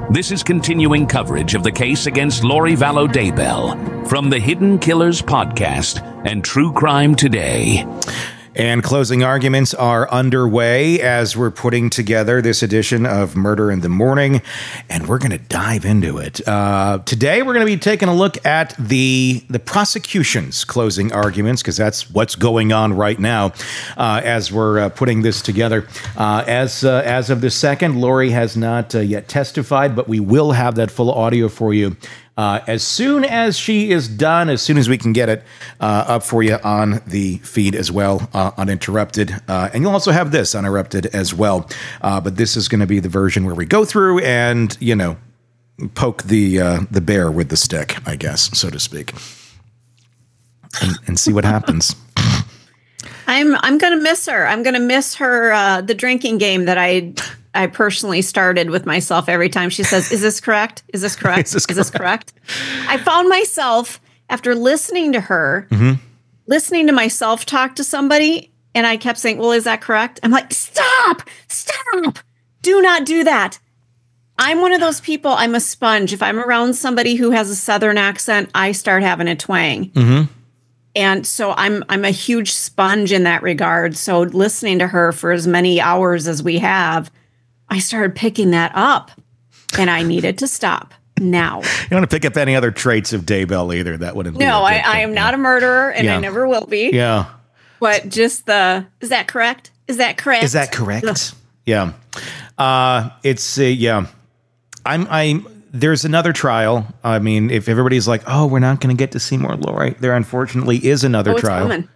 This is continuing coverage of the case against Lori Vallow Daybell from the Hidden Killers podcast and True Crime Today. And closing arguments are underway as we're putting together this edition of Murder in the Morning, and we're going to dive into it. Today, we're going to be taking a look at the prosecution's closing arguments, because that's what's going on right now as we're putting this together. As of this second, Lori has not yet testified, but we will have that full audio for you as soon as she is done, as soon as we can get it up for you on the feed as well, uninterrupted. And you'll also have this uninterrupted as well. But this is going to be the version where we go through and, poke the bear with the stick, I guess, so to speak, and see what happens. I'm going to miss her. I'm going to miss her, the drinking game that I personally started with myself every time she says, "Is this correct? Is this correct? Is this correct?" I found myself, after listening to her, listening to myself talk to somebody, and I kept saying, "Well, is that correct?" I'm like, stop, do not do that. I'm one of those people, I'm a sponge. If I'm around somebody who has a Southern accent, I start having a twang. And so I'm a huge sponge in that regard. So listening to her for as many hours as we have, I started picking that up, and I needed to stop now. You don't want to pick up any other traits of Daybell either. That wouldn't be. No, I am not a murderer, and I never will be. Yeah. But just is that correct? Is that correct? Is that correct? Yeah. There's another trial. I mean, if everybody's like, "Oh, we're not going to get to see more Lori," there unfortunately is another trial. Coming.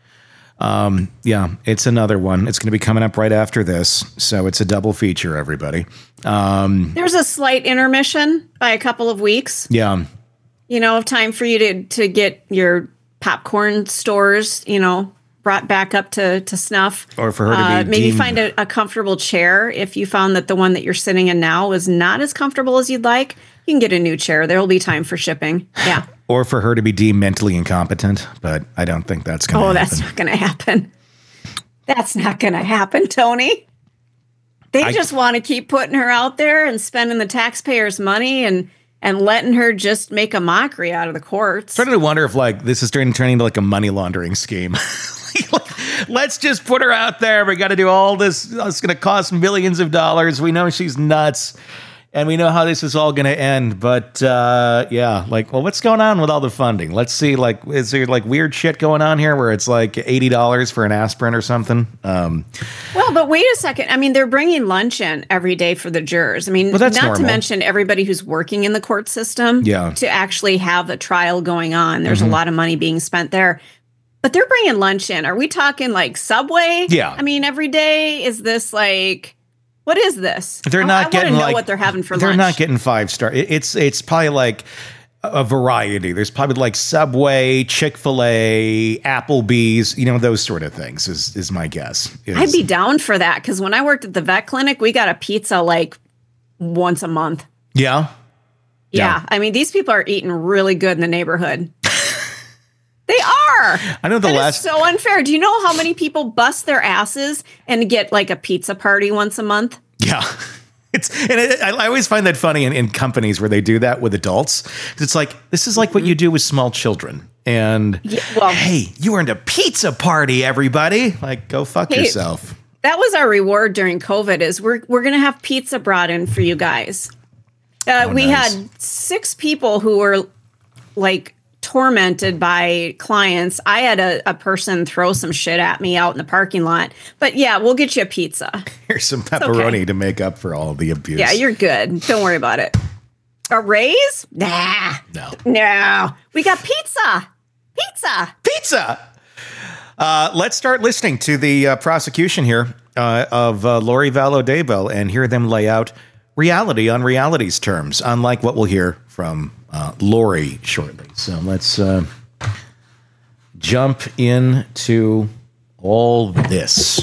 It's another one. It's going to be coming up right after this. So it's a double feature, everybody. There's a slight intermission by a couple of weeks. Yeah. Time for you to get your popcorn stores, brought back up to snuff. Or for her to be maybe find a comfortable chair. If you found that the one that you're sitting in now is not as comfortable as you'd like, you can get a new chair. There will be time for shipping. Yeah. Or for her to be deemed mentally incompetent, but I don't think that's going to happen. That's not going to happen. That's not going to happen, Tony. They just want to keep putting her out there and spending the taxpayers' money and letting her just make a mockery out of the courts. Starting to wonder if this is turning into like a money laundering scheme. Let's just put her out there. We got to do all this. It's going to cost millions of dollars. We know she's nuts. And we know how this is all going to end, but what's going on with all the funding? Let's see, is there weird shit going on here where it's like $80 for an aspirin or something? Well, but wait a second. I mean, they're bringing lunch in every day for the jurors. I mean, not to mention everybody who's working in the court system to actually have a trial going on. There's a lot of money being spent there. But they're bringing lunch in. Are we talking like Subway? Yeah. I mean, every day, is this like... What is this? They're not getting what they're having for lunch. They're not getting 5-star. It's probably like a variety. There's probably like Subway, Chick-fil-A, Applebee's, those sort of things is my guess. I'd be down for that because when I worked at the vet clinic, we got a pizza like once a month. Yeah? Yeah. I mean, these people are eating really good in the neighborhood. They are. I know It's so unfair. Do you know how many people bust their asses and get like a pizza party once a month? Yeah. I always find that funny in companies where they do that with adults. It's like, this is like what you do with small children. And hey, you earned a pizza party, everybody. Like, go fuck yourself. That was our reward during COVID is we're going to have pizza brought in for you guys. We had 6 people who were like tormented by clients. I had a person throw some shit at me out in the parking lot. But yeah, we'll get you a pizza. Here's some pepperoni to make up for all the abuse. Yeah, you're good. Don't worry about it. A raise? Nah. No. We got pizza. Let's start listening to the prosecution here of Lori Vallow Daybell and hear them lay out reality on reality's terms, unlike what we'll hear from Lori shortly. So let's jump into all this.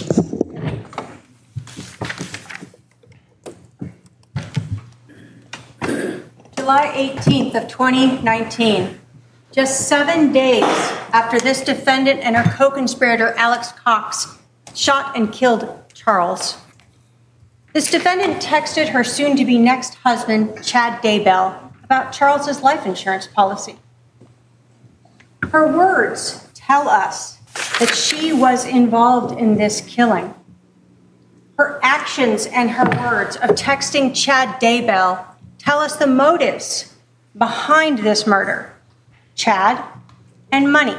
July 18th of 2019, just 7 days after this defendant and her co-conspirator Alex Cox shot and killed Charles. This defendant texted her soon-to-be next husband, Chad Daybell, about Charles's life insurance policy. Her words tell us that she was involved in this killing. Her actions and her words of texting Chad Daybell tell us the motives behind this murder: Chad and money.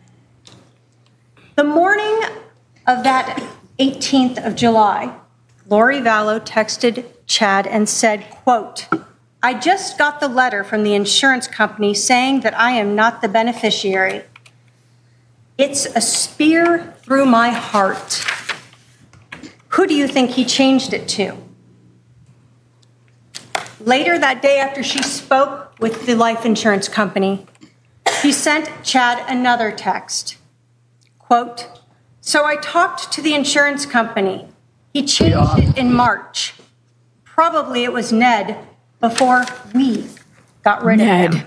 The morning of that 18th of July, Lori Vallow texted Chad and said, quote, "I just got the letter from the insurance company saying that I am not the beneficiary. It's a spear through my heart. Who do you think he changed it to?" Later that day, after she spoke with the life insurance company, she sent Chad another text. Quote, "So I talked to the insurance company. He changed it in March. Probably it was Ned before we got rid of him."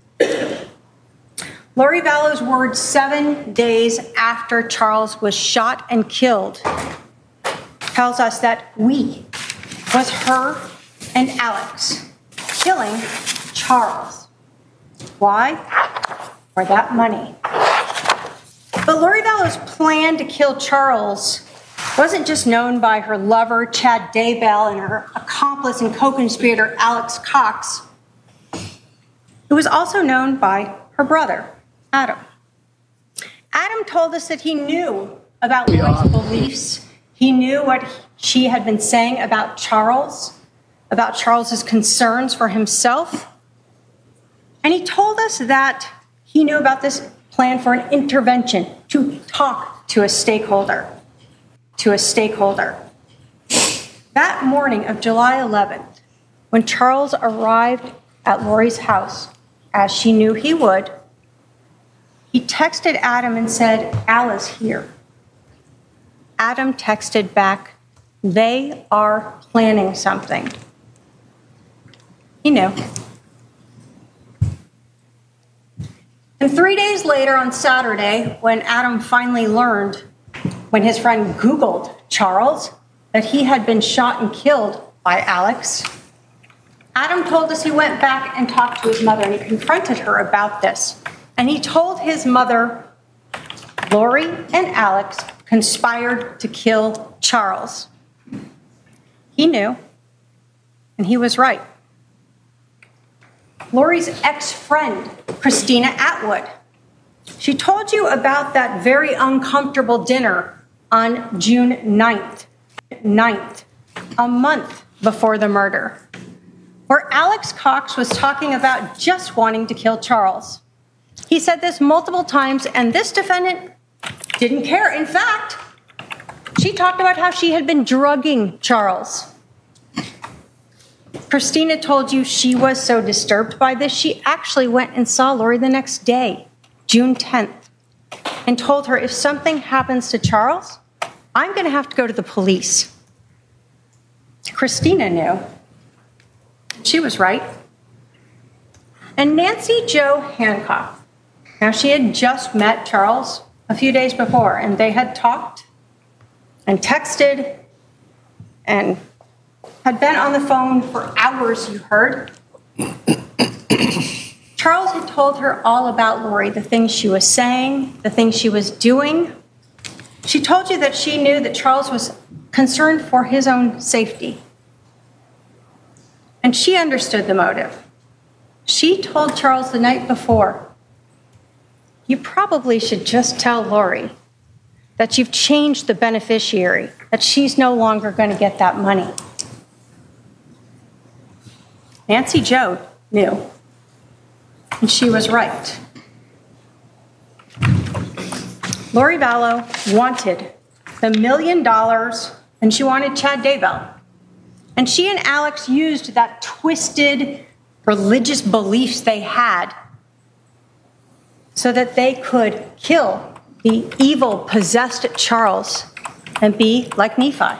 Lori Vallow's words 7 days after Charles was shot and killed tells us that we was her and Alex killing Charles. Why? For that money. But Lori Vallow's plan to kill Charles wasn't just known by her lover, Chad Daybell, and her accomplice and co-conspirator, Alex Cox. It was also known by her brother, Adam. Adam told us that he knew about Lori's beliefs. He knew what she had been saying about Charles's concerns for himself. And he told us that he knew about this plan for an intervention, to talk to a stakeholder. That morning of July 11th, when Charles arrived at Lori's house, as she knew he would, he texted Adam and said, "Al is here." Adam texted back, "They are planning something." He knew. And 3 days later, on Saturday, when Adam finally learned, when his friend Googled Charles, that he had been shot and killed by Alex, Adam told us he went back and talked to his mother, and he confronted her about this. And he told his mother, Lori and Alex conspired to kill Charles. He knew, and he was right. Lori's ex-friend, Christina Atwood, she told you about that very uncomfortable dinner on June 9th, a month before the murder, where Alex Cox was talking about just wanting to kill Charles. He said this multiple times, and this defendant didn't care. In fact, she talked about how she had been drugging Charles. Christina told you she was so disturbed by this, she actually went and saw Lori the next day, June 10th, and told her, "If something happens to Charles, I'm going to have to go to the police." Christina knew. She was right. And Nancy Jo Hancock, now she had just met Charles a few days before, and they had talked and texted and had been on the phone for hours, you heard. Charles had told her all about Lori, the things she was saying, the things she was doing. She told you that she knew that Charles was concerned for his own safety. And she understood the motive. She told Charles the night before, "You probably should just tell Lori that you've changed the beneficiary, that she's no longer going to get that money." Nancy Jo knew, and she was right. Lori Vallow wanted the $1 million, and she wanted Chad Daybell. And she and Alex used that twisted religious beliefs they had so that they could kill the evil, possessed Charles and be like Nephi.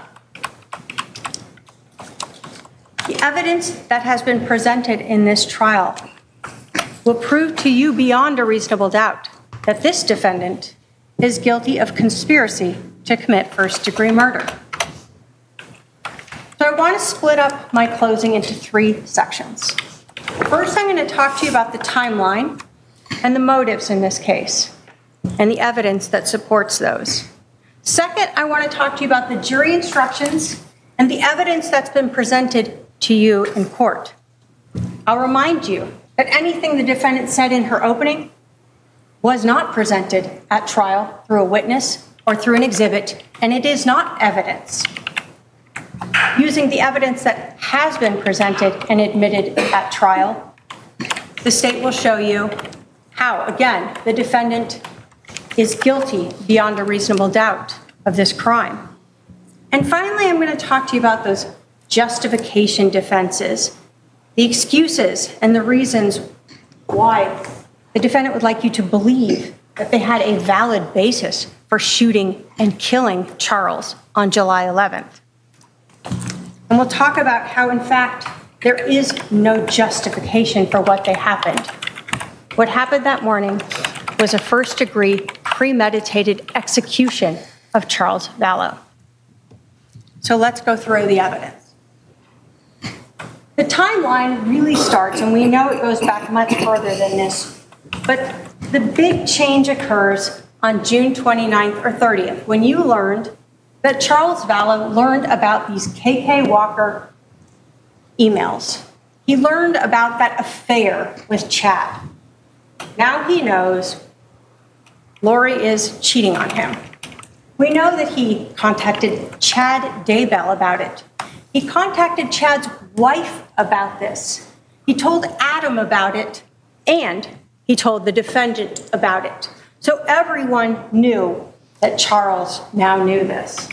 The evidence that has been presented in this trial will prove to you beyond a reasonable doubt that this defendant is guilty of conspiracy to commit first-degree murder. So I want to split up my closing into 3 sections. First, I'm going to talk to you about the timeline and the motives in this case and the evidence that supports those. Second, I want to talk to you about the jury instructions and the evidence that's been presented to you in court. I'll remind you that anything the defendant said in her opening was not presented at trial through a witness or through an exhibit, and it is not evidence. Using the evidence that has been presented and admitted at trial, the state will show you how, again, the defendant is guilty beyond a reasonable doubt of this crime. And finally, I'm going to talk to you about those justification defenses, the excuses and the reasons why the defendant would like you to believe that they had a valid basis for shooting and killing Charles on July 11th. And we'll talk about how, in fact, there is no justification for what they happened. What happened that morning was a first-degree premeditated execution of Charles Vallow. So let's go through the evidence. The timeline really starts, and we know it goes back much further than this, but the big change occurs on June 29th or 30th when you learned that Charles Vallow learned about these KK Walker emails. He learned about that affair with Chad. Now he knows Lori is cheating on him. We know that he contacted Chad Daybell about it. He contacted Chad's wife about this. He told Adam about it, and he told the defendant about it. So everyone knew that Charles now knew this.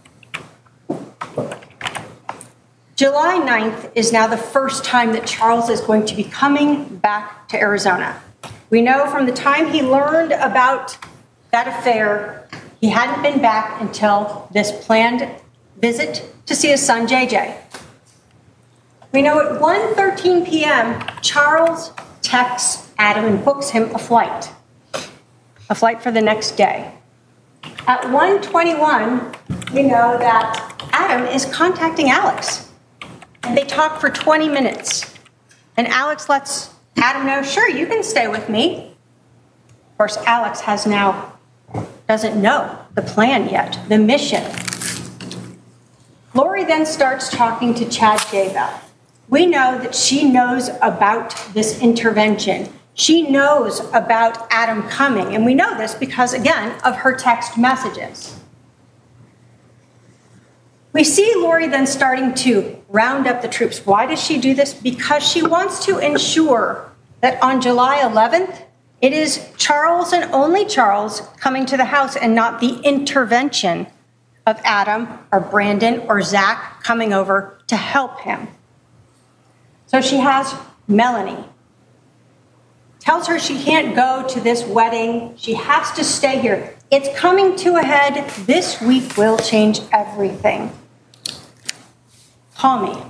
July 9th is now the first time that Charles is going to be coming back to Arizona. We know from the time he learned about that affair, he hadn't been back until this planned visit to see his son, JJ. We know at 1:13 p.m., Charles texts Adam and books him a flight for the next day. At 1:21, we know that Adam is contacting Alex, and they talk for 20 minutes. And Alex lets Adam know, sure, you can stay with me. Of course, Alex doesn't know the plan yet, the mission. Lori then starts talking to Chad Daybell. We know that she knows about this intervention. She knows about Adam coming, and we know this because, again, of her text messages. We see Lori then starting to round up the troops. Why does she do this? Because she wants to ensure that on July 11th, it is Charles and only Charles coming to the house and not the intervention of Adam or Brandon or Zach coming over to help him. So she has Melanie. Tells her she can't go to this wedding. She has to stay here. It's coming to a head. This week will change everything. Call me.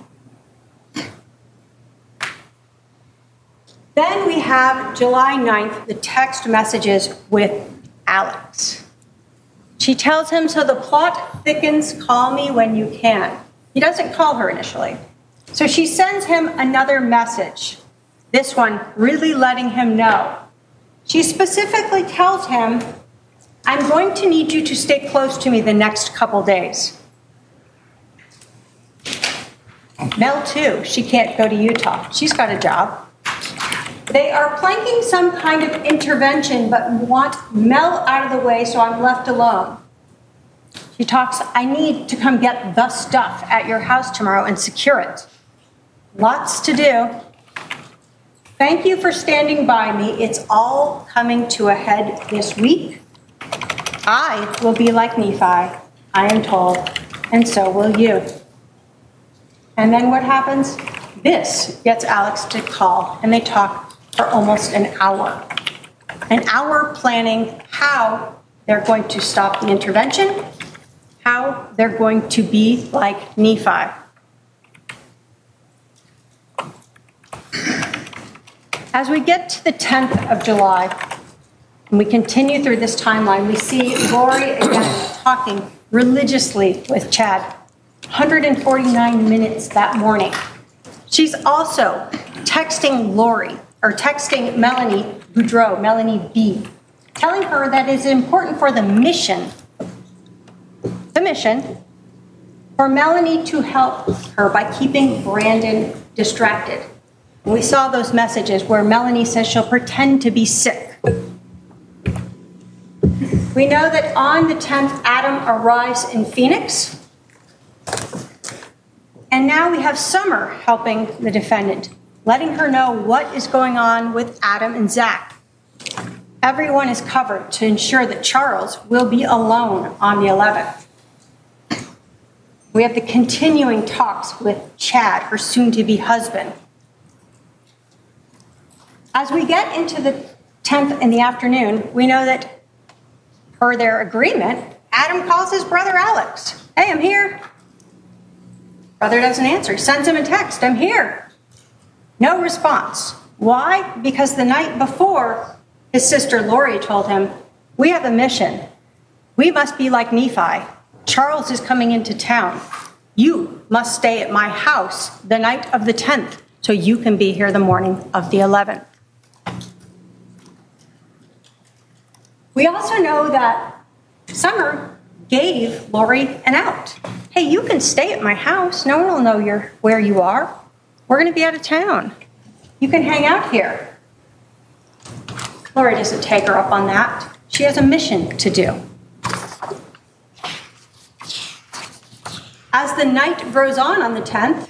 Then we have July 9th, the text messages with Alex. She tells him, so the plot thickens, call me when you can. He doesn't call her initially. So she sends him another message, this one really letting him know. She specifically tells him, I'm going to need you to stay close to me the next couple days. Mel, too, she can't go to Utah. She's got a job. They are planking some kind of intervention, but want Mel out of the way, so I'm left alone. She talks, I need to come get the stuff at your house tomorrow and secure it. Lots to do. Thank you for standing by me. It's all coming to a head this week. I will be like Nephi, I am told, and so will you. And then what happens? This gets Alex to call, and they talk for almost an hour. An hour planning how they're going to stop the intervention, how they're going to be like Nephi. As we get to the 10th of July, and we continue through this timeline, we see Lori again talking religiously with Chad. 149 minutes that morning. She's also texting Melanie Boudreau, Melanie B, telling her that it's important for the mission, for Melanie to help her by keeping Brandon distracted. And we saw those messages where Melanie says she'll pretend to be sick. We know that on the 10th, Adam arrives in Phoenix. And now we have Summer helping the defendant, letting her know what is going on with Adam and Zach. Everyone is covered to ensure that Charles will be alone on the 11th. We have the continuing talks with Chad, her soon-to-be husband. As we get into the 10th in the afternoon, we know that per their agreement, Adam calls his brother Alex. Hey, I'm here. Brother doesn't answer. He sends him a text. I'm here. No response. Why? Because the night before, his sister Lori told him, we have a mission. We must be like Nephi. Charles is coming into town. You must stay at my house the night of the 10th so you can be here the morning of the 11th. We also know that Summer gave Lori an out. Hey, you can stay at my house. No one will know where you are. We're going to be out of town. You can hang out here. Lori doesn't take her up on that. She has a mission to do. As the night grows on the 10th,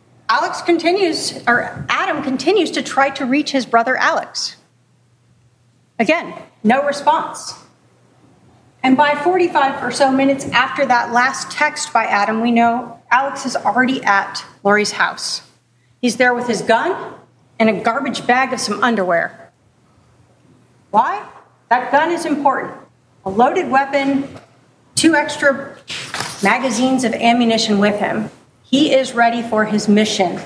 Adam continues to try to reach his brother Alex. Again, no response. And by 45 or so minutes after that last text by Adam, we know Alex is already at Lori's house. He's there with his gun and a garbage bag of some underwear. Why? That gun is important. A loaded weapon, 2 extra magazines of ammunition with him. He is ready for his mission.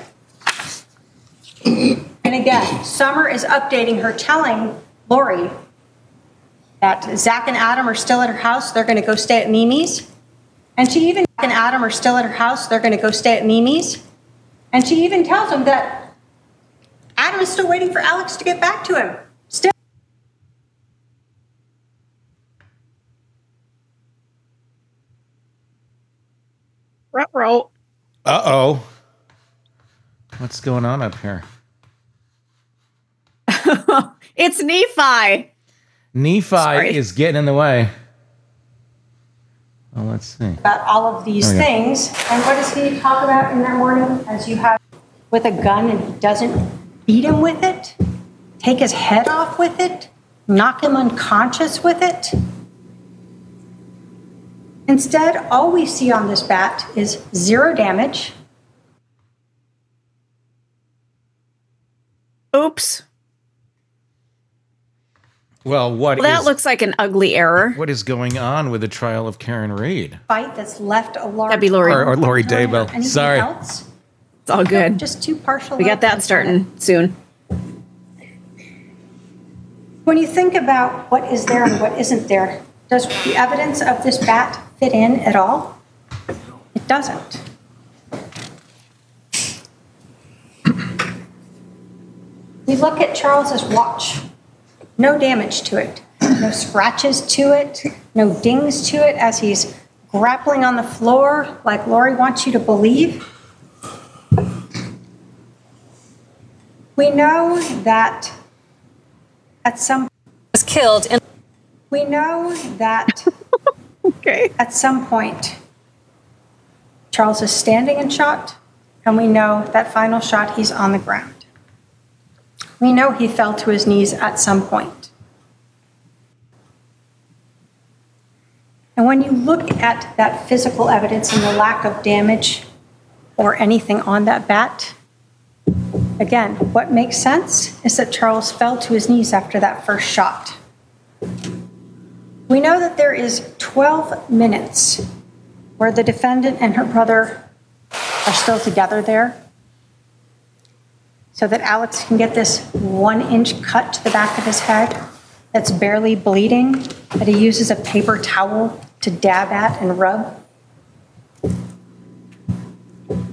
And again, Summer is updating her, telling Lori that Zach and Adam are still at her house. They're going to go stay at Mimi's. And she even tells him that Adam is still waiting for Alex to get back to him. Still. Ruh-roh. Uh-oh. What's going on up here? It's Nephi. Nephi is getting in the way. Well, let's see. About all of these things. And what does he talk about in that morning? As you have with a gun and he doesn't beat him with it, take his head off with it, knock him unconscious with it. Instead, all we see on this bat is 0 damage. Oops. Well, that looks like an ugly error. What is going on with the trial of Karen Reed? Fight that's left a large... That'd be Lori. Or Lori Daybell. Sorry. Else? It's all good. Just 2 partial... We got that starting soon. When you think about what is there and what isn't there, does the evidence of this bat fit in at all? It doesn't. We look at Charles's watch. No damage to it. No scratches to it. No dings to it as he's grappling on the floor like Lori wants you to believe. We know that at some was killed in we know that Okay. at some point Charles is standing and shot, and we know that final shot he's on the ground. We know he fell to his knees at some point. And when you look at that physical evidence and the lack of damage or anything on that bat, again, what makes sense is that Charles fell to his knees after that first shot. We know that there is 12 minutes where the defendant and her brother are still together there, so that Alex can get this 1-inch cut to the back of his head that's barely bleeding, that he uses a paper towel to dab at and rub.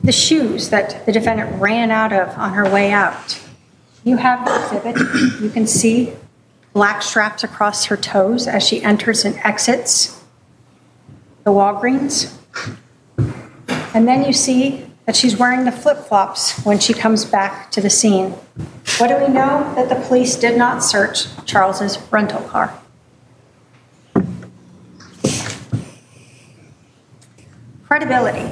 the shoes that the defendant ran out of on her way out. You have the exhibit. You can see black straps across her toes as she enters and exits the Walgreens. And then you see that she's wearing the flip-flops when she comes back to the scene. What do we know? That the police did not search Charles's rental car. Credibility.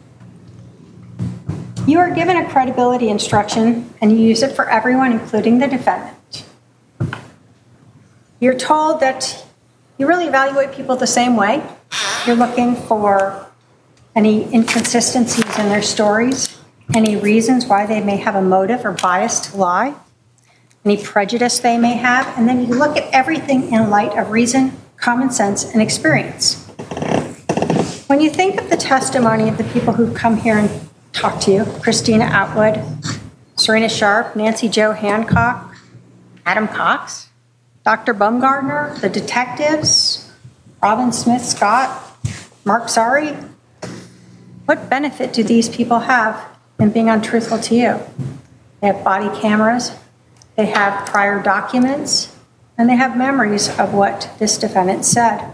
You are given a credibility instruction and you use it for everyone, including the defendant. You're told that you really evaluate people the same way. You're looking for any inconsistencies in their stories, any reasons why they may have a motive or bias to lie, any prejudice they may have, and then you look at everything in light of reason, common sense, and experience. When you think of the testimony of the people who've come here and talked to you, Christina Atwood, Serena Sharp, Nancy Jo Hancock, Adam Cox, Dr. Bumgardner, the detectives, Robin Smith Scott, Mark Zari, what benefit do these people have in being untruthful to you? They have body cameras, they have prior documents, and they have memories of what this defendant said.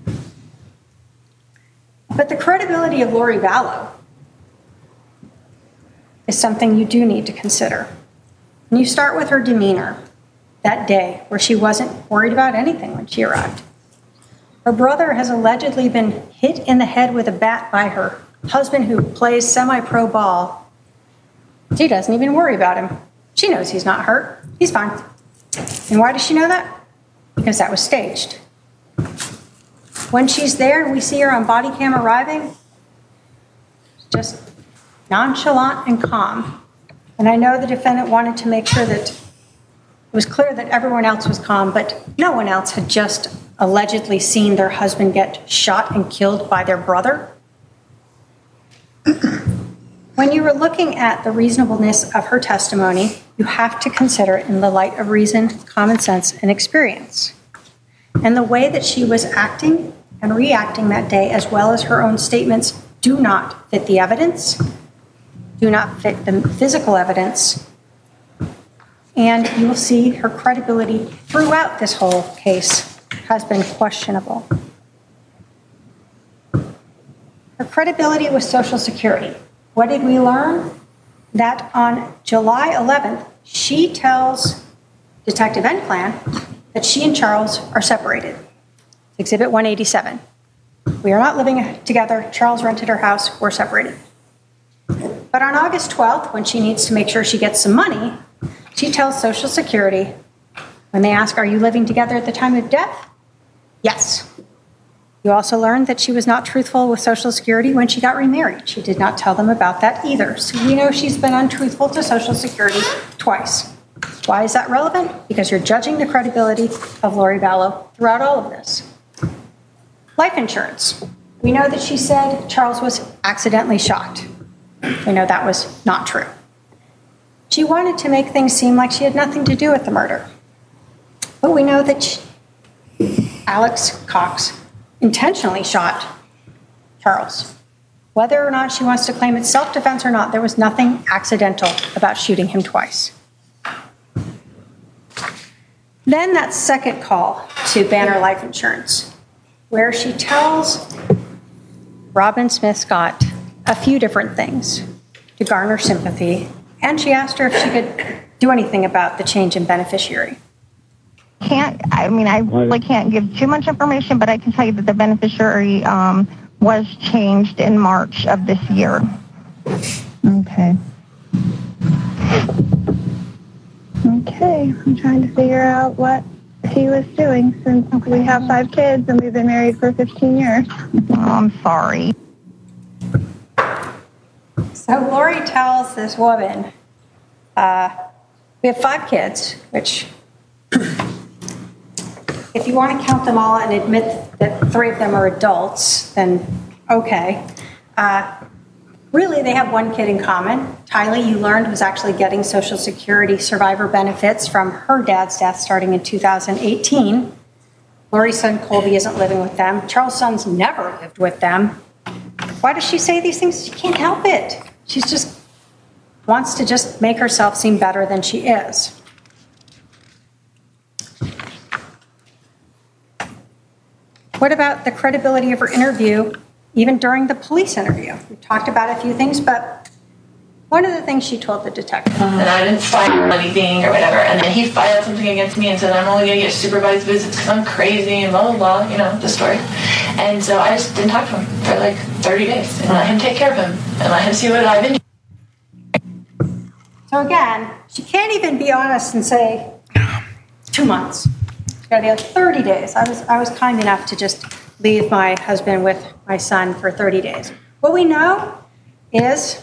But the credibility of Lori Vallow is something you do need to consider. And you start with her demeanor that day, where she wasn't worried about anything when she arrived. Her brother has allegedly been hit in the head with a bat by her husband, who plays semi-pro ball. She doesn't even worry about him. She knows he's not hurt. He's fine. And why does she know that? Because that was staged. When she's there and we see her on body cam arriving, just nonchalant and calm. And I know the defendant wanted to make sure that it was clear that everyone else was calm, but no one else had just allegedly seen their husband get shot and killed by their brother. When you were looking at the reasonableness of her testimony, you have to consider it in the light of reason, common sense, and experience. And the way that she was acting and reacting that day, as well as her own statements, do not fit the evidence, do not fit the physical evidence, and you will see her credibility throughout this whole case has been questionable. Her credibility with Social Security. What did we learn? That on July 11th, she tells Detective Enclan that she and Charles are separated. Exhibit 187. We are not living together. Charles rented her house. We're separated. But on August 12th, when she needs to make sure she gets some money, she tells Social Security, when they ask, are you living together at the time of death? Yes. You also learned that she was not truthful with Social Security when she got remarried. She did not tell them about that either. So we know she's been untruthful to Social Security twice. Why is that relevant? Because you're judging the credibility of Lori Vallow throughout all of this. Life insurance. We know that she said Charles was accidentally shot. We know that was not true. She wanted to make things seem like she had nothing to do with the murder. But we know that Alex Cox intentionally shot Charles. Whether or not she wants to claim it's self-defense or not, there was nothing accidental about shooting him twice. Then that second call to Banner Life Insurance, where she tells Robin Smith Scott a few different things to garner sympathy, and she asked her if she could do anything about the change in beneficiary. I really can't give too much information, but I can tell you that the beneficiary was changed in March of this year. Okay. Okay, I'm trying to figure out what he was doing since we have 5 kids and we've been married for 15 years. Oh, I'm sorry. So Lori tells this woman, we have 5 kids, which if you want to count them all and admit that 3 of them are adults, then okay. Really, they have 1 kid in common. Tylee, you learned, was actually getting Social Security survivor benefits from her dad's death starting in 2018. Lori's son, Colby, isn't living with them. Charles' son's never lived with them. Why does she say these things? She can't help it. She just wants to just make herself seem better than she is. What about the credibility of her interview, even during the police interview? We talked about a few things, but one of the things she told the detective. And I didn't file anything or whatever. And then he filed something against me and said, I'm only going to get supervised visits because I'm crazy and blah, blah, blah, you know, the story. And so I just didn't talk to him for like 30 days and let him take care of him and let him see what I've been doing. So again, she can't even be honest and say 2 months. It's got to be like 30 days. I was kind enough to just leave my husband with my son for 30 days. What we know is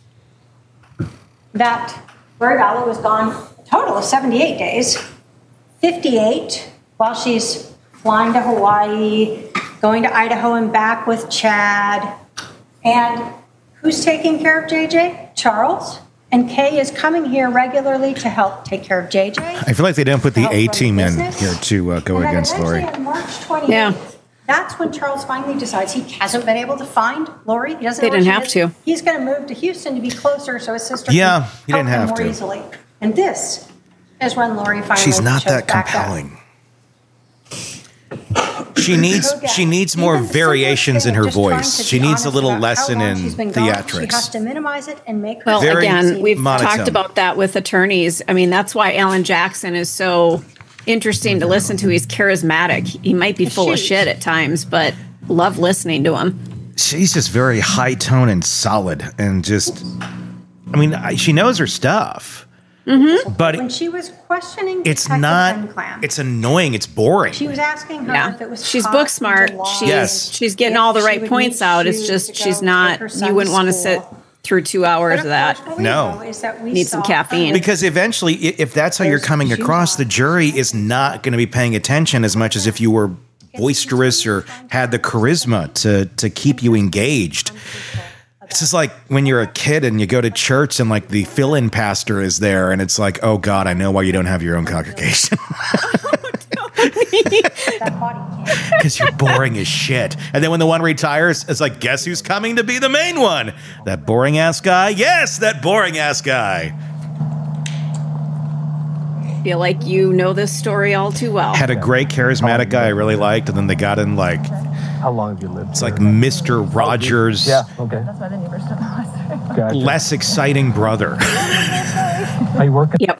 that Lori Vallow was gone a total of 78 days, 58 while she's flying to Hawaii, going to Idaho and back with Chad. And who's taking care of JJ? Charles. And Kay is coming here regularly to help take care of JJ. I feel like they don't put the A-team in here to go against Lori. On March 28th, that's when Charles finally decides he hasn't been able to find Lori. He doesn't. They didn't have to. He's going to move to Houston to be closer, so his sister he can didn't help have him to. more easily. And this is when Lori finally. She's not shows that back compelling. up. She needs more variations in her voice. She needs a little lesson in theatrics. She has to minimize it and make her. Well, Very again, we've monotone. talked about that with attorneys. I mean, that's why Alan Jackson is so interesting to listen to. He's charismatic. He might be full of shit at times, but love listening to him. She's just very high tone and solid, and just, I mean, she knows her stuff. Mm-hmm. But when she was questioning, it's Detective not. Penclam, It's annoying. It's boring. she was asking her if it was. She's caught book in smart. July, Yes. She's getting if all the she right would points need out. It's shoes just to she's go not. take her son You wouldn't want to sit school. through 2 hours But of that. course, what we No. know is that we Need some saw caffeine. Because eventually, if that's how you're coming There's across, two the jury is not going to be paying attention as much as if you were boisterous or had the charisma to keep you engaged. It's just like when you're a kid and you go to church and like the fill-in pastor is there and it's like, oh God, I know why you don't have your own congregation. that body cam. Because you're boring as shit. And then when the one retires, it's like, guess who's coming to be the main one? That boring ass guy? Yes, that boring ass guy. Feel like you know this story all too well. Had a great charismatic guy I really liked, and then they got in like, How long have you lived? it's like Mr. Rogers' Yeah, okay. That's why the neighbors took the last. Gotcha. less exciting brother. Are you working? Yep.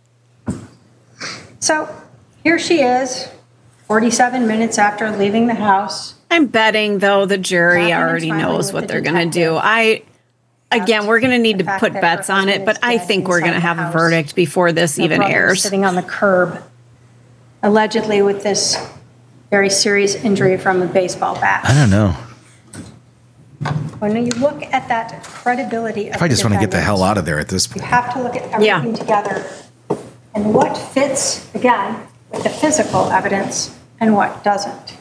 So here she is, 47 minutes after leaving the house. I'm betting though the jury Laughing and already smiling knows with what the they're going to detective. do. Again, we're going to need The to fact put that bets her on it, husband but is I dead think we're going to inside have the a house. verdict before this Her even brother airs. sitting on the curb, allegedly with this very serious injury from a baseball I bat. don't know. When you look at that credibility of I just want to get the hell defendants, out of there at this you point. have to look at everything together and what fits, again, with the physical evidence and what doesn't.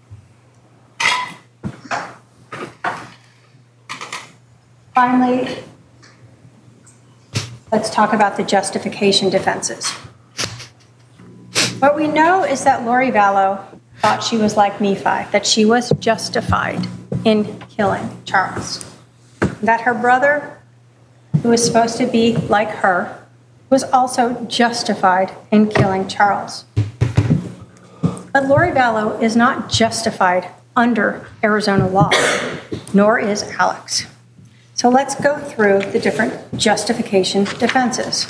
Finally, let's talk about the justification defenses. What we know is that Lori Vallow thought she was like Nephi, that she was justified in killing Charles. That her brother, who was supposed to be like her, was also justified in killing Charles. But Lori Vallow is not justified under Arizona law, nor is Alex. So let's go through the different justification defenses.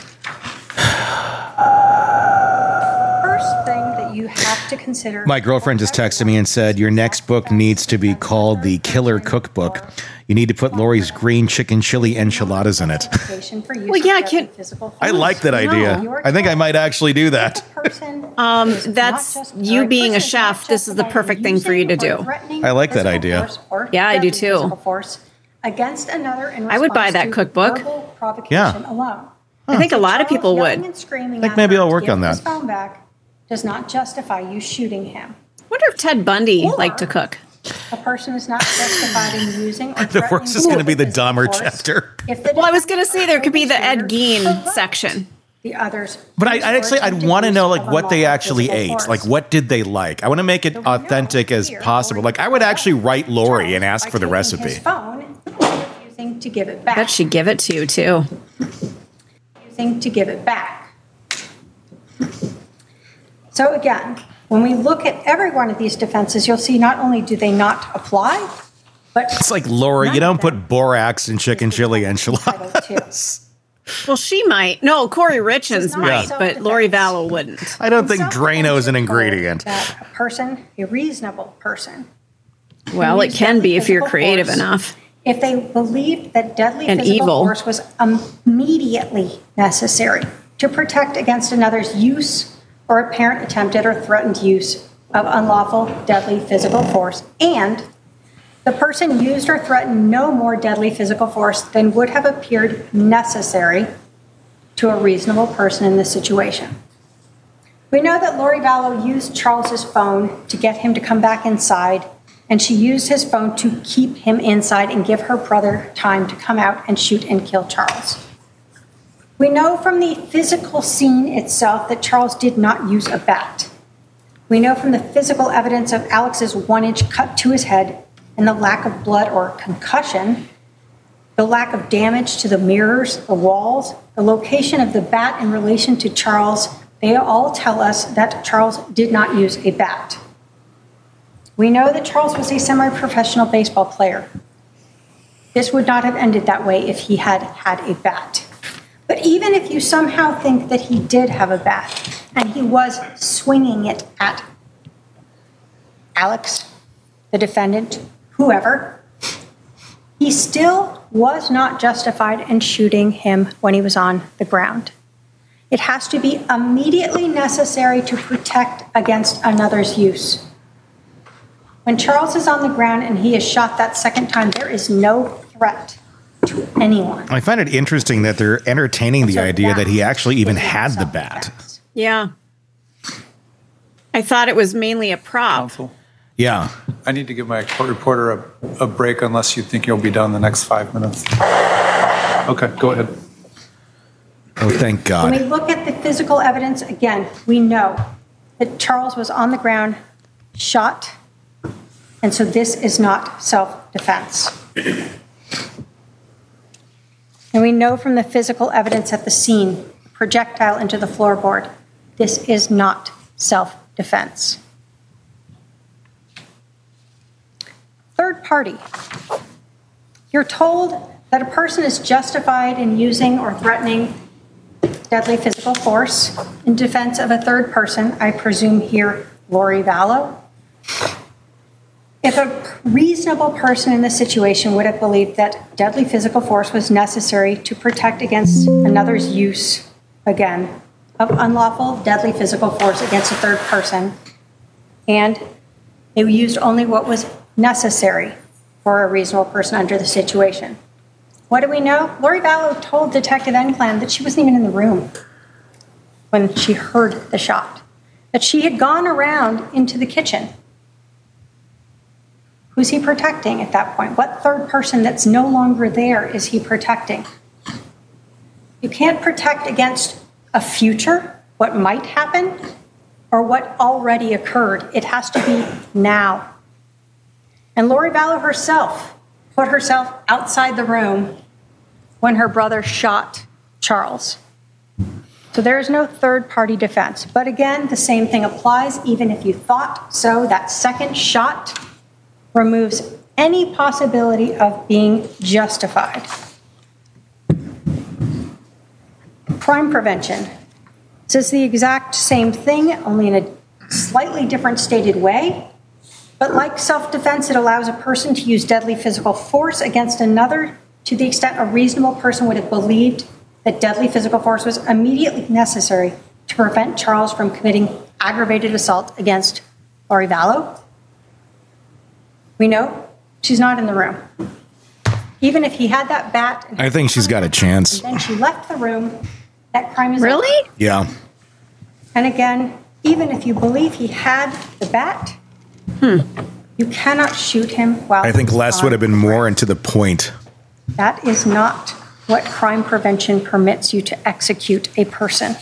First thing that you have to consider. My girlfriend just texted me and said, your next book needs to be called The Killer Cookbook. You need to put Lori's green chicken chili enchiladas in it. Well, yeah, I can't- I like that idea. I think I might actually do that. That's you being a chef. This is the perfect thing for you to do. I like that idea. Yeah, I do too. Against another in I would buy response that to cookbook. verbal provocation Yeah. alone. I think a lot of people Charles yelling would. and screaming Think at maybe her I'll to work give on his that. phone back does not justify you shooting him. Wonder if Ted Bundy Or- liked to cook. A person is not justified in using or The worst is going to be the Dahmer force chapter. if the Well, I was going to say there could be the Ed perpetrator Gein provoked section. the others. But I'd want to know like what they actually ate. Like what did they like? I want to make it authentic as possible. Like I would actually write Lori and ask for the recipe. Refusing to give it back. Bet she'd give it to you, too. Refusing to give it back. So again, when we look at every one of these defenses, you'll see not only do they not apply, but it's like, Lori, you don't put borax in chicken chili enchiladas. Well, she might. No, Corey Richens might, but Lori Vallow wouldn't. I don't think Drano is an ingredient. That a person, a reasonable person. Well, it can be if you're creative enough. If they believed that deadly and physical evil. force was immediately necessary to protect against another's use or apparent attempted or threatened use of unlawful deadly physical force, and the person used or threatened no more deadly physical force than would have appeared necessary to a reasonable person in this situation. We know that Lori Vallow used Charles's phone to get him to come back inside, and she used his phone to keep him inside and give her brother time to come out and shoot and kill Charles. We know from the physical scene itself that Charles did not use a bat. We know from the physical evidence of Alex's 1-inch cut to his head and the lack of blood or concussion, the lack of damage to the mirrors, the walls, the location of the bat in relation to Charles, they all tell us that Charles did not use a bat. We know that Charles was a semi-professional baseball player. This would not have ended that way if he had had a bat. But even if you somehow think that he did have a bat and he was swinging it at Alex, the defendant, whoever, he still was not justified in shooting him when he was on the ground. It has to be immediately necessary to protect against another's use. When Charles is on the ground and he is shot that second time, there is no threat to anyone. I find it interesting that they're entertaining the idea that he actually even had the bat. Yeah. I thought it was mainly a prop. Counsel. Yeah. I need to give my court reporter a break unless you think you'll be done in the next 5 minutes. Okay, go ahead. Oh, thank God. When we look at the physical evidence, again, we know that Charles was on the ground, shot, and so this is not self-defense. And we know from the physical evidence at the scene, projectile into the floorboard, this is not self-defense. Third party. You're told that a person is justified in using or threatening deadly physical force in defense of a third person, I presume here Lori Vallow. If a reasonable person in this situation would have believed that deadly physical force was necessary to protect against another's use, again, of unlawful deadly physical force against a third person, and they used only what was necessary for a reasonable person under the situation. What do we know? Lori Vallow told Detective Enclan that she wasn't even in the room when she heard the shot, that she had gone around into the kitchen. Who's he protecting at that point? What third person that's no longer there is he protecting? You can't protect against a future, what might happen, or what already occurred. It has to be now. And Lori Vallow herself put herself outside the room when her brother shot Charles. So there is no third-party defense. But again, the same thing applies. Even if you thought so, that second shot removes any possibility of being justified. Crime prevention. This is the exact same thing, only in a slightly different stated way. But like self-defense, it allows a person to use deadly physical force against another to the extent a reasonable person would have believed that deadly physical force was immediately necessary to prevent Charles from committing aggravated assault against Lori Vallow. We know she's not in the room. Even if he had that bat. I think she's got a chance. And then she left the room. That crime is really over. Yeah. And again, even if you believe he had the bat, you cannot shoot him while I think less would have been more and to the point. That is not what crime prevention permits you to execute a person.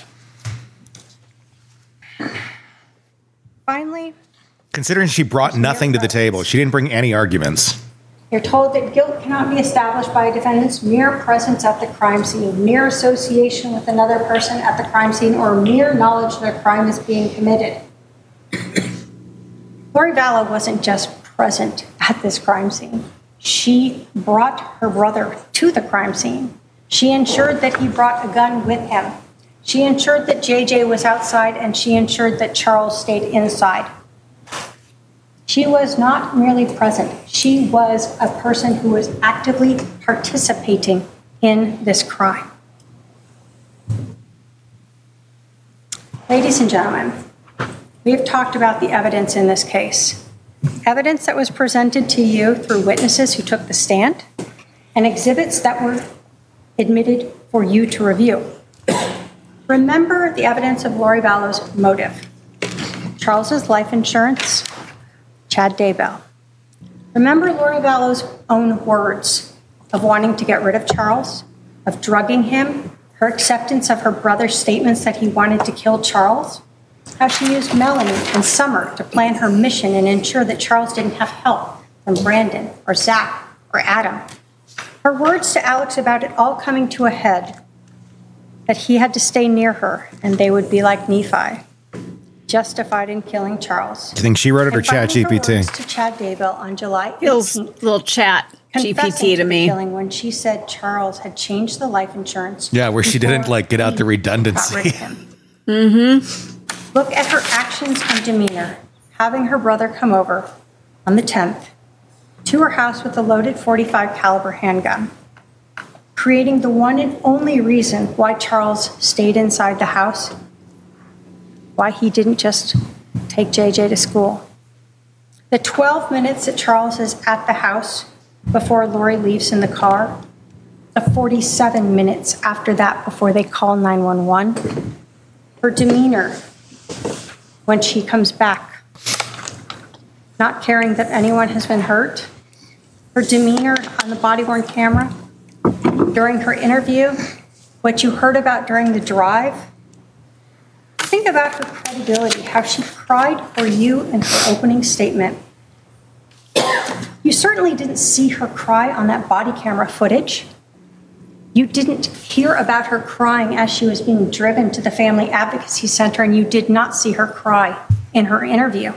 Finally, considering she brought nothing to the table, she didn't bring any arguments. You're told that guilt cannot be established by a defendant's mere presence at the crime scene, mere association with another person at the crime scene, or mere knowledge that a crime is being committed. Lori Vallow wasn't just present at this crime scene. She brought her brother to the crime scene. She ensured that he brought a gun with him. She ensured that JJ was outside, and she ensured that Charles stayed inside. She was not merely present. She was a person who was actively participating in this crime. Ladies and gentlemen, we have talked about the evidence in this case. Evidence that was presented to you through witnesses who took the stand and exhibits that were admitted for you to review. Remember the evidence of Lori Vallow's motive. Charles's life insurance, Chad Daybell. Remember Lori Vallow's own words of wanting to get rid of Charles, of drugging him, her acceptance of her brother's statements that he wanted to kill Charles, how she used Melanie and Summer to plan her mission and ensure that Charles didn't have help from Brandon or Zach or Adam. Her words to Alex about it all coming to a head, that he had to stay near her and they would be like Nephi, justified in killing Charles. Do you think she wrote it or Chat GPT? To Chad Daybell on July 18th. Feels a little Chat GPT to me. Killing when she said Charles had changed the life insurance. Yeah, where she didn't get out the redundancy. Look at her actions and demeanor, having her brother come over on the 10th to her house with a loaded .45 caliber handgun, creating the one and only reason why Charles stayed inside the house, why he didn't just take JJ to school. The 12 minutes that Charles is at the house before Lori leaves in the car, the 47 minutes after that before they call 911, her demeanor when she comes back, not caring that anyone has been hurt, her demeanor on the body-worn camera, during her interview, what you heard about during the drive. Think about her credibility, how she cried for you in her opening statement. You certainly didn't see her cry on that body camera footage. You didn't hear about her crying as she was being driven to the Family Advocacy Center, and you did not see her cry in her interview.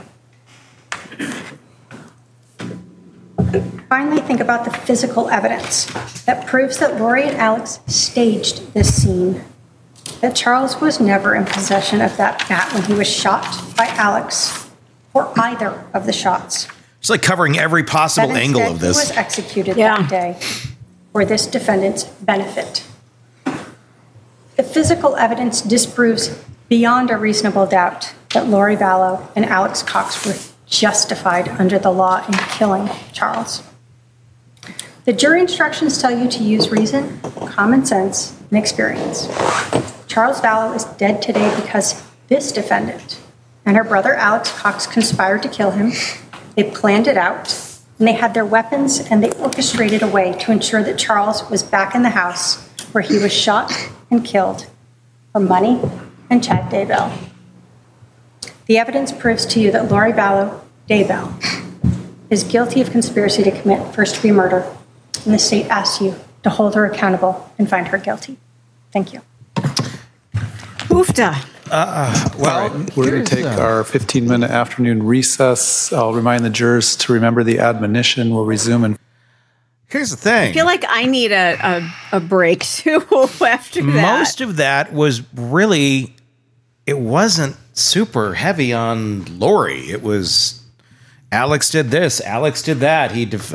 Finally, think about the physical evidence that proves that Lori and Alex staged this scene, that Charles was never in possession of that bat when he was shot by Alex or either of the shots. It's like covering every possible angle of this. He was executed that day for this defendant's benefit. The physical evidence disproves beyond a reasonable doubt that Lori Vallow and Alex Cox were justified under the law in killing Charles. The jury instructions tell you to use reason, common sense, and experience. Charles Vallow is dead today because this defendant and her brother Alex Cox conspired to kill him. They planned it out, and they had their weapons, and they orchestrated a way to ensure that Charles was back in the house where he was shot and killed for money and Chad Daybell. The evidence proves to you that Lori Vallow Daybell is guilty of conspiracy to commit first-degree murder, and the state asks you to hold her accountable and find her guilty. Thank you. Oofda. Well, we're going to take our 15-minute afternoon recess. I'll remind the jurors to remember the admonition. We'll resume. And here's the thing. I feel like I need a break too after that. Most of that was really, it wasn't super heavy on Lori. It was Alex did this, Alex did that.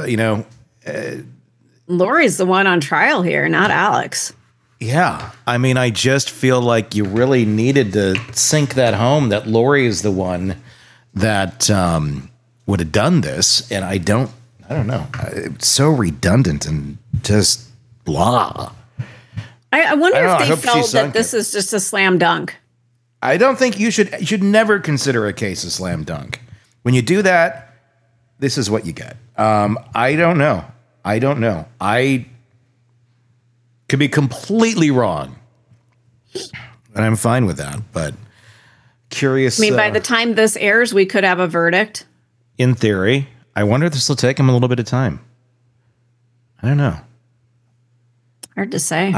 Lori's the one on trial here, not Alex. Yeah. I mean, I just feel like you really needed to sink that home that Lori is the one that would have done this. And I don't know. It's so redundant and just blah. I wonder if they felt that this is just a slam dunk. I don't think you should never consider a case a slam dunk. When you do that, this is what you get. I don't know. I could be completely wrong, and I'm fine with that. But curious. I mean, by the time this airs, we could have a verdict. In theory, I wonder if this will take him a little bit of time. I don't know. Hard to say.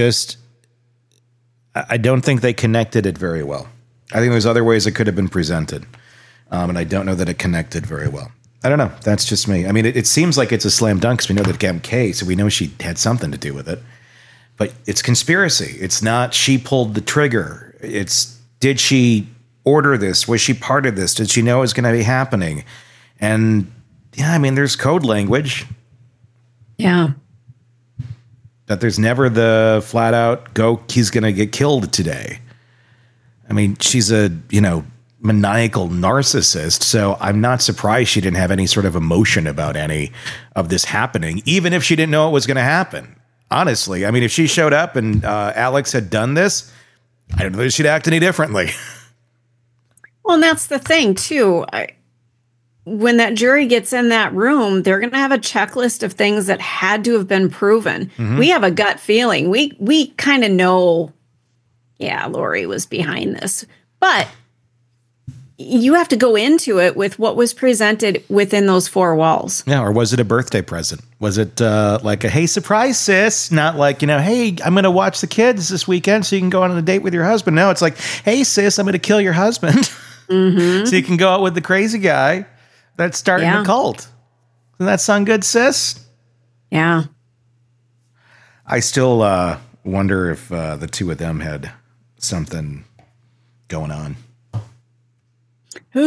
I don't think they connected it very well. I think there's other ways it could have been presented. And I don't know that it connected very well. I don't know. That's just me. I mean, it seems like it's a slam dunk because we know that MK, so we know she had something to do with it. But it's conspiracy. It's not she pulled the trigger. It's did she order this? Was she part of this? Did she know it was going to be happening? And yeah, I mean, there's code language. Yeah. But there's never the flat out go, he's going to get killed today. I mean, she's a, maniacal narcissist. So I'm not surprised she didn't have any sort of emotion about any of this happening, even if she didn't know it was going to happen. Honestly, I mean, if she showed up and Alex had done this, I don't know if she'd act any differently. Well, and that's the thing, too. When that jury gets in that room, they're going to have a checklist of things that had to have been proven. Mm-hmm. We have a gut feeling. We kind of know, yeah, Lori was behind this. But you have to go into it with what was presented within those four walls. Yeah, or was it a birthday present? Was it like a, hey, surprise, sis? Not like, hey, I'm going to watch the kids this weekend so you can go on a date with your husband. No, it's like, hey, sis, I'm going to kill your husband mm-hmm. so you can go out with the crazy guy that's starting a cult. Doesn't that sound good, sis? Yeah. I still wonder if the two of them had something going on. Ew.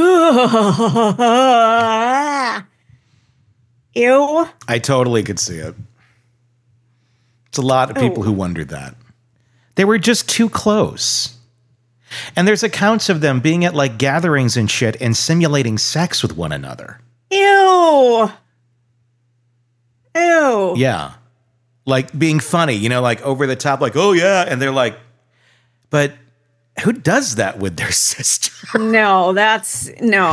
I totally could see it. It's a lot of people who wondered that. They were just too close. And there's accounts of them being at like gatherings and shit and simulating sex with one another. Ew. Yeah. Like being funny, like over the top, like, oh yeah. And they're like, but who does that with their sister? No, that's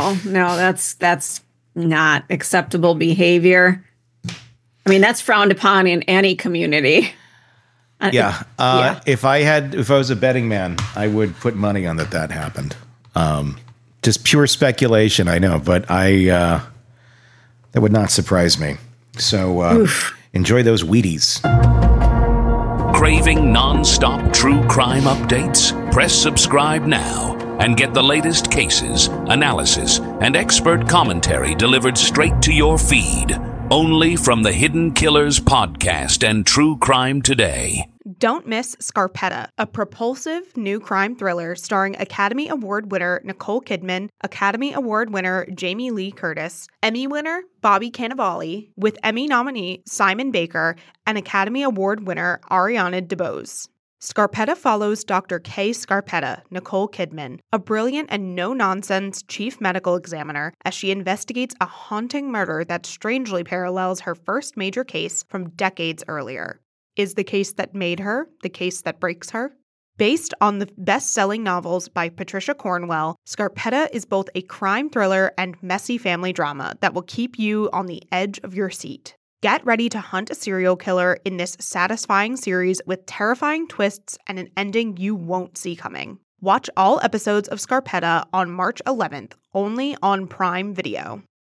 not acceptable behavior. I mean, that's frowned upon in any community. Yeah. If I was a betting man, I would put money on that happened. Just pure speculation, I know, but that would not surprise me. So enjoy those Wheaties. Craving non-stop true crime updates? Press subscribe now and get the latest cases, analysis, and expert commentary delivered straight to your feed. Only from the Hidden Killers podcast and True Crime Today. Don't miss Scarpetta, a propulsive new crime thriller starring Academy Award winner Nicole Kidman, Academy Award winner Jamie Lee Curtis, Emmy winner Bobby Cannavale, with Emmy nominee Simon Baker, and Academy Award winner Ariana DeBose. Scarpetta follows Dr. Kay Scarpetta, Nicole Kidman, a brilliant and no-nonsense chief medical examiner, as she investigates a haunting murder that strangely parallels her first major case from decades earlier. Is the case that made her the case that breaks her? Based on the best-selling novels by Patricia Cornwell, Scarpetta is both a crime thriller and messy family drama that will keep you on the edge of your seat. Get ready to hunt a serial killer in this satisfying series with terrifying twists and an ending you won't see coming. Watch all episodes of Scarpetta on March 11th, only on Prime Video.